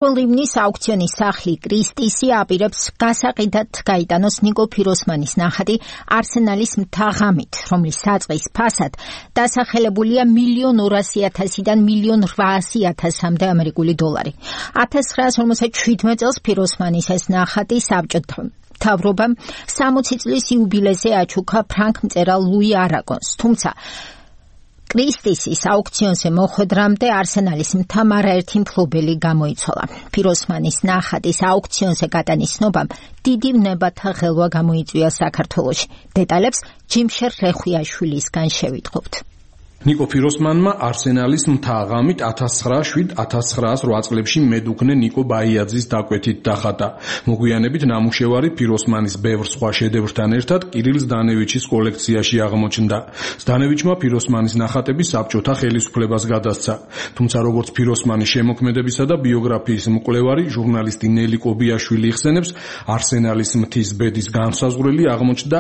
ივნის აუქციონის სახლი კრისტისი აპირებს გასაყიდად გაიტანოს ნიკო ფიროსმანის ნახატი არსენალის მთა-ღამით, რომლის საწყის ფასად დასახელებულია 1,200,000-დან 1,800,000-მდე ამერიკული დოლარი. 1957 წელს ფიროსმანის ეს ნახატი საბჭოთა მთავრობამ 60 წლის იუბილეზე აჩუქა ფრანგ მწერალ ლუი არაგონს, თუმცა კრისტისის აუქციონზე მოხვედრამდე არსენალის მთა არაერთი მფლობელი გამოიცვალა. ფიროსმანის ნახატის აუქციონზე გატანის ცნობამ დიდი ვნებათა ღელვა გამოიწვია საქართველოში. დეტალებს ჯიმშერ რეხვიაშვილისგან შევიტყობთ. ნიკო ფიროსმანმა არსენალის მთა-ღამით 1907-1908 წლებში მედუქნე ნიკო ბაიაძის დაკვეთით დახატა. მოგვიანებით ნამუშევარი ფიროსმანის ბევრ სხვა შედევრთან ერთად კირილ ზდანევიჩის კოლექციაში აღმოჩნდა. ზდანევიჩმა ფიროსმანის ნახატები საბჭოთა ხელისუფლებას გადასცა. თუმცა როგორც ფიროსმანის შემოქმედებისა და ბიოგრაფიის მკვლევარი ჟურნალისტი ნელი კობიაშვილი იხსენებს, არსენალის მთის ბედის განსაზღვრელი აღმოჩნდა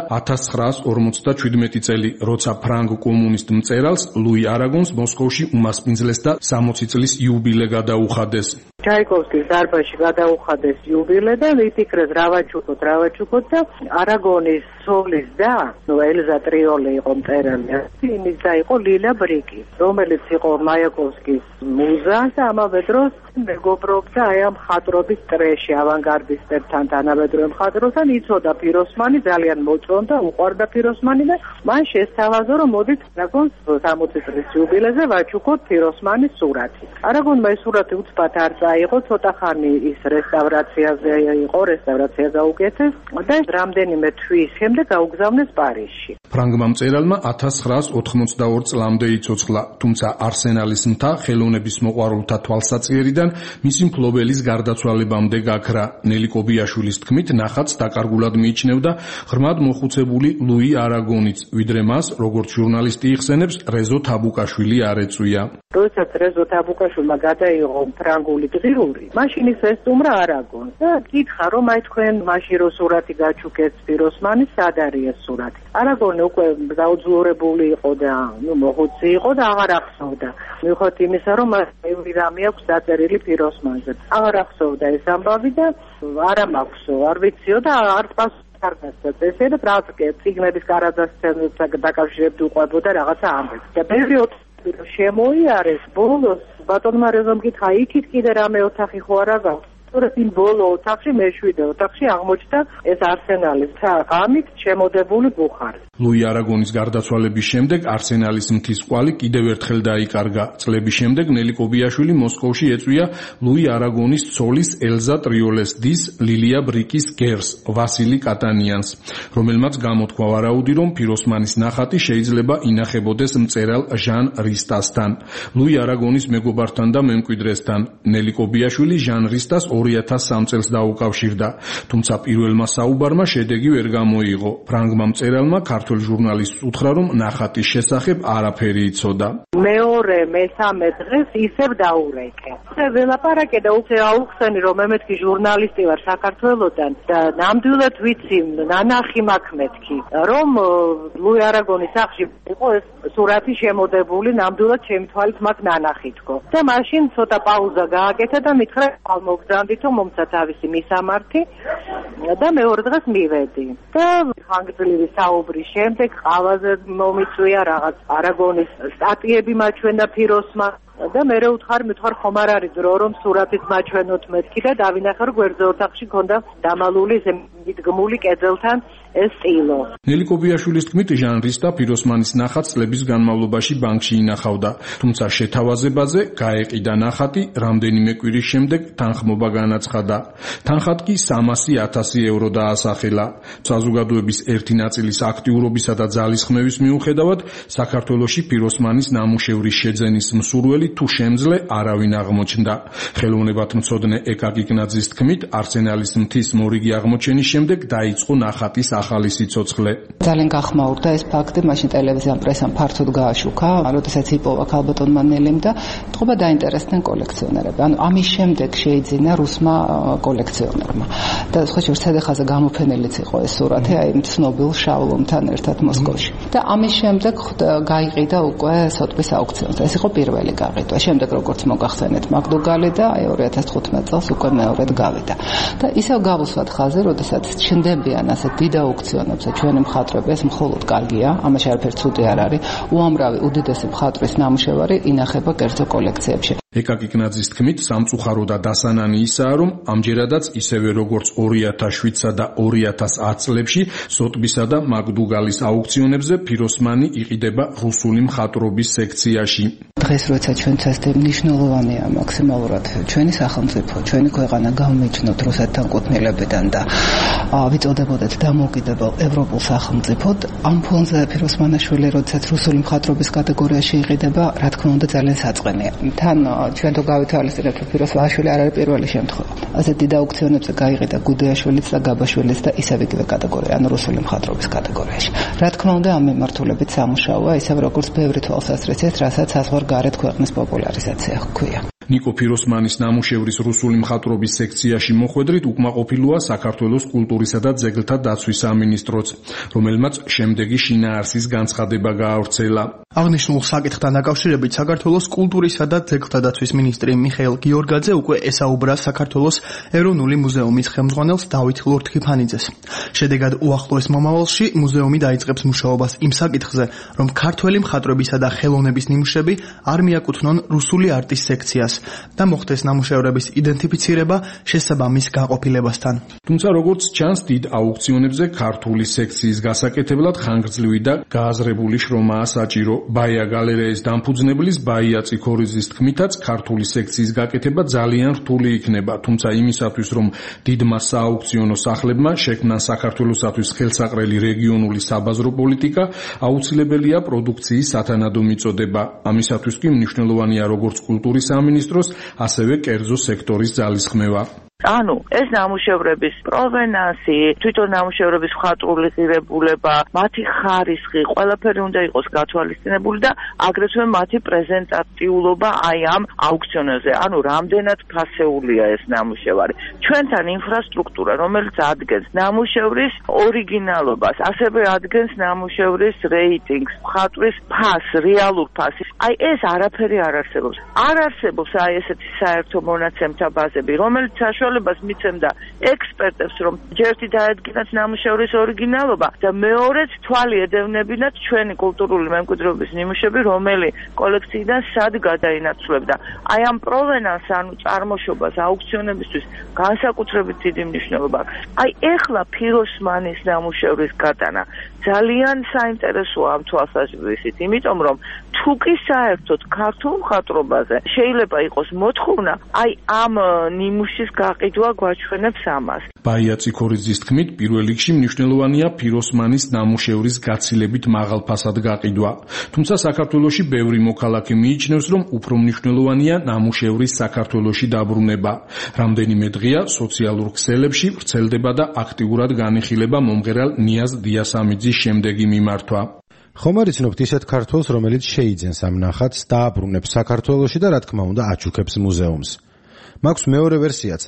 1957 წელი, როცა ფრანგ კომუნისტ მწერალს ლუი არაგონს მოსკოვში უმასპინძლეს და 60 წლის იუბილე გადაუხადეს. ჩაიკოვსკის დარბაზში გადაუხადეს იუბილე და ვიფიქრეთ რავაჩუკოთ და არაგონის სოლის და ელზა ტრიოლე იყო მწერალი. იმის და იყო ლილა ბრიკი, რომელიც იყო მაიაკოვსკის მუზა და ამავე დროს მეგობრობდა აი ამ მხატვრობის ტრეში, ავანგარდისტებთან, თანამედროვე მხატვრებთან. იცოდა ფიროსმანი, ძალიან მოწონდა, უყვარდა ფიროსმანი და მან შესთავაზა, რომ მოდით არაგონს 60 წლის იუბილეზე ვაჩუქოთ ფიროსმანის სურათი. არაგონმა ეს სურათი უცბად არ წაიღო, ცოტა ხანი ის რესტავრაციაზე იყო, რესტავრაცია გაუკეთეს და რამდენიმე თვის შემდეგ გაუგზავნეს პარიზში. ფრანგმა მწერალმა 1982 წლამდე იცოცხლა, თუმცა არსენალის მთა ხელოვნების მოყვარულთა თვალსაჩინარიდან მისი მფლობელის გარდაცვალებამდე გაქრა. ნელი კობიაშვილის თქმით, ნახატს დაკარგულად მიიჩნევდა ღრმად მოხუცებული ლუი არაგონიც, ვიდრე მას, როგორც ჟურნალისტი იხსენებს, რეზო თაბუკაშვილი არ ეწვია. როდესაც რეზო თაბუკაშვილმა გადაიღო ფრანგული დღიური, მაშინ ის ესტუმრა არაგონს და კითხა, რომ აი თქვენ მაშინ რო სურათი გაჩუქეთ ფიროსმანის, სად არის ეს სურათი? არაგონი უკვე დაუძლურებული იყო და მოხუცი იყო და აღარ ახსოვდა. მიუხედავად იმისა, რომ ბევრი რამე აქვს დაწერილი ფიროსმანზე. აღარ ახსოვდა ეს ამბავი და არა მაქვსო, არ ვიციო და არ პასუხს ესე და პრაქტიკე ციგნების გარდაცვალებასთან დაკავშირებით უყვებოდა რაღაცა ამბებს. და ბევრი შემოიარეს ბოლოს ბატონმა რეზომ კითხა, იქით კიდე რამე ოთახი ხო არა გაქვს? სწორედ იმ ბოლო ოთახში, მეშვიდე ოთახში აღმოჩნდა ეს არსენალის მთა-ღამით შემოდებული ბუხარი. ლუი არაგონის გარდაცვალების შემდეგ არსენალის მთის კვალი კიდევ ერთხელ დაიკარგა. წლების შემდეგ ნელი კობიაშვილი მოსკოვში ეწვია ლუი არაგონის ცოლის ელზა ტრიოლეს დის ლილია ბრიკის გერს, ვასილი კატანიანს, რომელმაც გამოთქვა ვარაუდი, რომ ფიროსმანის ნახატი შეიძლება ინახებოდეს მწერალ ჟან რისტასთან, ლუი არაგონის მეგობართან და მემკვიდრესთან. ნელი კობიაშვილი ჟან რისტას 2003 წელს დაუკავშირდა, თუმცა პირველმა საუბარმა შედეგი ვერ გამოიღო. ფრანგმა მწერალმა ქართველ ჟურნალისტს უთხრა, რომ ნახატის შესახებ არაფერი იცოდა. მეორე, მესამე დღეს ისევ დაურეკე. ველაპარაკე და უკვე აუხსენი, რომ მე მეთქი ჟურნალისტი ვარ საქართველოდან და ნამდვილად ვიცი, ნანახი მაქვს მეთქი, რომ ლუი არაგონის სახლში იყო ეს სურათი შემოდებული, ნამდვილად ჩემი თვალით მაქვს ნანახი თქო. და მაშინ ცოტა პაუზა გააკეთა და მითხრა, მოგზავნდით, რომ მომცა თავისი მისამართი და მეორე დღეს მივედი. და ხანგრძლივი საუბრის შემდეგ ყავაზე მომიწვია რაღაც არაგონის სტატიები მაჩვენდა ფიროსმანს და მე მithար ხომ არ არის დრო რომ სურათით მაჩვენოთ მეთქი და დავინახე რომ გვერდზე ოთახში ქონდა დამალული მიდგმული კედელთან ეს სტილო. ნელი კობიაშვილის თქმით, ჟან რისტა ფიროსმანის ნახატს წლების განმავლობაში ბანკში ინახავდა, თუმცა შეთავაზებაზე გაეყიდა ნახატი, რამდენიმე კვირის შემდეგ თანხმობა განაცხადა. თანხად კი 300,000 ევრო დაასახელა. საზოგადოების ერთი ნაწილის აქტიურობისა და ძალისხმევის მიუხედავად, საქართველოში ფიროსმანის ნამუშევრის შეძენის მსურველი თუ შემძლე არავინ აღმოჩნდა. ხელოვნებათმცოდნე ეკაკი კნაძის თქმით, არსენალის მთის მორიგი აღმოჩენის შემდეგ დაიწყო ნახატის ახალი სიცოცხლე. ძალიან გახმაურდა ეს ფაქტი, მაშინ ტელევიზიამ პრესამ ფართოდ გააშუქა, როდესაც იპოვა ქალბატონმა ნელემ და თქობა დაინტერესდნენ კოლექციონერები. ანუ ამის შემდეგ შეიძინა რუსმა კოლექციონერმა. და სხვა შორის ცედეხაზე გამოფენილიც იყო ეს სურათი, აი იმ ცნობილ შავლომთან ერთად მოსკოვში. და ამის შემდეგ გაიყიდა უკვე სოტბის აუქციონზე. ეს იყო პირველი გაყიდვა. გაყიდვა. შემდეგ როგორც მოგახსენეთ, მაგდუგალი და 2015 წელს უკვე მეორედ გავიდა. და ისევ გავუსვათ ხაზი, როდესაც ჩნდებიან ასე დიდ აუქციონებზე ჩვენი მხატვრები, ეს მხოლოდ კარგია, ამაში არაფერი ცუდი არ არის. უამრავი უდიდესი მხატვრის ნამუშევარი ინახება კერძო კოლექციებში. ეკა კიკნაძის თქმით, სამწუხარო და დასანანი ისაა, რომ ამჯერადაც ისევე როგორც 2007-სა და 2010 წლებში სოტბისა და მაგდუგალის აუქციონებზე ფიროსმანი იყიდება რუსული მხატვრობის სექციაში. დღეს როცა ჩვენ ცესდე მნიშვნელოვანია მაქსიმალურად ჩვენი სახელმწიფო, ჩვენი ქვეყანა გამიჩნოთ რუსეთთან კუთვნილებიდან და ვიწოდებოდეთ დამოუკიდებელ ევროპულ სახელმწიფოდ, ამ ფონზე ფიროსმანაშვილი როდესაც რუსული მხატვრობის კატეგორიაში იყიდება, რა თქმა უნდა ძალიან საწყენია. თან ჩვენ თუ გავითვალისწინებთ, რომ ფიროსმანაშვილი არ არის პირველი შემთხვევა. ასე დიდ აუქციონებზე გაიყიდა გუდეაშვილიც და გაბაშვილიც და ისევ იგივე კატეგორია, ანუ რუსული მხატვრობის კატეგორიაში. რა თქმა უნდა, ამ მიმართულებით სამუშაოა, ისევ როგორც ბევრი თვალსაზრისით, რასაც საზღვარგარეთ ქვეყნის პოპულარიზაცია ჰქვია. ნიკო ფიროსმანის ნამუშევრის რუსული მხატვრობის სექციაში მოხვედრით უკმაყოფილოა საქართველოს კულტურისა და ძეგლთა დაცვის სამინისტროც, რომელმაც შემდეგი შინაარსის განცხადება გაავრცელა. აღნიშნულ საკითხთან დაკავშირებით საქართველოს კულტურისა და ძეგლთა დაცვის მინისტრი მიხეილ გიორგაძე უკვე ესაუბრა საქართველოს ეროვნული მუზეუმის ხელმძღვანელს დავით ლორთქიფანიძეს. შედეგად უახლოეს მომავალში მუზეუმი დაიწყებს მუშაობას იმ საკითხზე, რომ ქართველი მხატვრებისა და ხელოვნების ნიმუშები არ მიაკუთვნონ რუსული არტის სექციას და მოხდეს ნამუშევრების იდენტიფიცირება შესაბამის გაყოფილებასთან. თუმცა როგორც ჩანს, დიდ აუქციონებზე ქართული სექციის გასაკეთებლად ხანგრძლივი და გააზრებული შრომაა საჭირო. ბაია გალერეის დამფუძნებლის ბაია წიქორიძის თქმითაც ქართული სექციის გაკეთება ძალიან რთული იქნება, თუმცა იმისათვის, რომ დიდმა სააუქციონო სახლებმა შექმნან საქართველოსათვის ხელსაყრელი რეგიონული საბაზრო პოლიტიკა, აუცილებელია პროდუქციის სათანადო მიწოდება. ამისათვის კი მნიშვნელოვანია როგორც კულტურის სამინისტროს, ასევე კერძო სექტორის ძალისხმევა. ანუ ეს ნამუშევრების პროვენანსი, თვითონ ნამუშევრების მხატვრული ღირებულება, მათი ხარისხი, ყველაფერი უნდა იყოს გათვალისწინებული და აგრეთვე მათი პრეზენტატიულობა აი ამ აუქციონებზე. ანუ რამდენად ფასეულია ეს ნამუშევარი. ჩვენთან ინფრასტრუქტურა, რომელიც ადგენს ნამუშევრის ორიგინალობას, ასევე ადგენს ნამუშევრის რეიტინგს, მხატვრის ფასს, რეალურ ფასს. აი ეს არაფერი არ არსებობს. არ არსებობს აი ესეთი საერთო მონაცემთა ბაზები, რომელიც საშუალებას მიცემდა ექსპერტებს, რომ ჯერთი დაედგინათ ნამუშევრის ორიგინალობა და მეორეც თვალი ედევნებინათ ჩვენი კულტურული მემკვიდრეობის ნიმუშები, რომელი კოლექციიდან სად გადაინაცვლებდა. აი ამ პროვენანს, ანუ წარმოშობას აუქციონებისთვის განსაკუთრებით დიდი მნიშვნელობა. აი ეხლა ფიროსმანის ნამუშევრის გატანა ძალიან საინტერესოა ამ თვალსაზრისით, იმიტომ რომ თუ კი საერთოდ ქართულ მხატვრობაზე შეიძლება იყოს მოთხოვნა, აი ამ ნიმუშის გაყიდვა გვაჩვენებს ამას. ბაია წიქორიძის თქმით, პირველ რიგში მნიშვნელოვანია ფიროსმანის ნამუშევრის გაცილებით მაღალ ფასად გაყიდვა. თუმცა საქართველოში ბევრი მოქალაქე მიიჩნევს, რომ უფრო მნიშვნელოვანია ნამუშევრის საქართველოში დაბრუნება. რამდენიმე დღეა სოციალურ ქსელებში ვრცელდება და აქტიურად განიხილება მომღერალ ნიაზ დიასამიძის შემდეგი მიმართვა. ხომ არ იცნობთ ისეთ ქართველს, რომელიც შეიძენს ამ ნახატს, დააბრუნებს საქართველოში და რა თქმა უნდა აჩუქებს მუზეუმს. მაქვს მეორე ვერსიაც,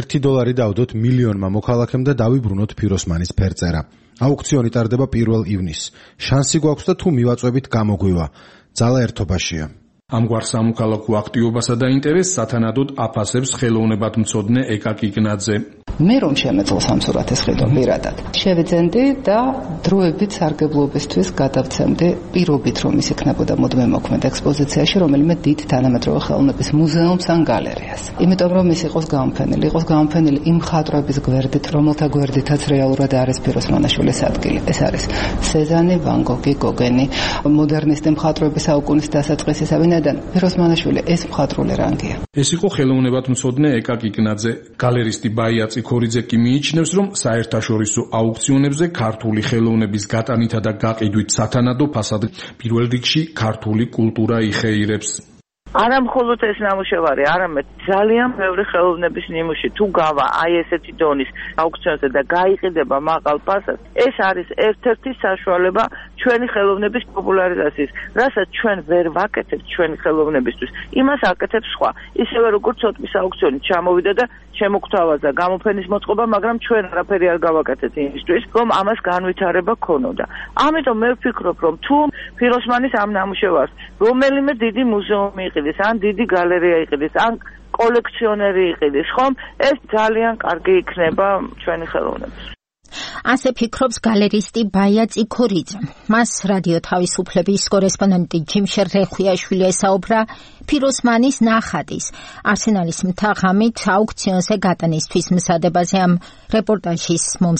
$1 დავდოთ მილიონმა მოქალაქემ და დავიბრუნოთ ფიროსმანის ფერწერა. აუქციონი ტარდება 1 ივნისს. შანსი გვაქვს და თუ მივაწვევით გამოგვივა. ძალა ერთობაშია. ამგვარ სამოქალაქო აქტივობასა და ინტერესს სათანადოდ აფასებს ხელოვნებათმცოდნე ეკა კიკნაძე. მე რომ შემეწელს ამ სურათის ხედვა პირადად. შევიძენდი და დროებით სარგებლობისთვის გადავცემდი პირობით, რომ ის იქნებოდა მუდმივ მოქმედ ექსპოზიციაში, რომელიმე დიდ თანამედროვე ხელოვნების მუზეუმს ან გალერეას. იმიტომ რომ ის იყოს გამოფენილი იმ მხატვრების გვერდით, რომელთა გვერდითაც რეალურად არის ფიროსმანაშვილის ადგილი. ეს არის სეზანი, ვან გოგი, გოგენი, მოდერნისტი მხატვრების საუკუნის დასაწყისისავინიდან ფიროსმანაშვილი ეს მხატვრული რანგია. ეს იყო ხელოვნებათმცოდნე ეკა კიკნაძე. გალერისტი ბაია წიქორიძე კი მიიჩნევს, რომ საერთაშორისო აუქციონებზე ქართული ხელოვნების გატანითა და გაყიდვით სათანადო ფასად პირველ რიგში ქართული კულტურა იხეირებს. არა მხოლოდ ეს ნამუშევარი, არამედ ძალიან ბევრი ხელოვნების ნიმუში თუ გავა აი ესეთი დონის აუქციონზე და გაიყიდება მაღალ ფასად, ეს არის ერთ-ერთი საშუალება ჩვენი ხელოვნების პოპულარიზაციის, რასაც ჩვენ ვერ ვაკეთებთ ჩვენი ხელოვნებისთვის, იმას აკეთებს სხვა. ისევე როგორც სოტბის აუქციონი ჩამოვიდა და შემოგთავაზა გამოფენის მოწყობა, მაგრამ ჩვენ არაფერი არ გავაკეთეთ იმისთვის, რომ ამას განვითარება ქონოდა. ამიტომ მე ვფიქრობ, რომ თუ ფიროსმანის ამ ნამუშევარს რომელიმე დიდი მუზეუმი იყიდეს, ან დიდი გალერეა იყიდეს, ან კოლექციონერი იყიდეს, ხომ? ეს ძალიან კარგი იქნება ჩვენი ხელოვნების. ასე ფიქრობს გალერისტი ბაია წიქორიძე. მას რადიო თავისუფლების კორესპონდენტი ჯიმშერ რეხვიაშვილი ესაუბრა ფიროსმანის ნახატის არსენალის მთა ღამით აუქციონზე გატანისთვის მზადებაზე. ამ რეპორტაჟის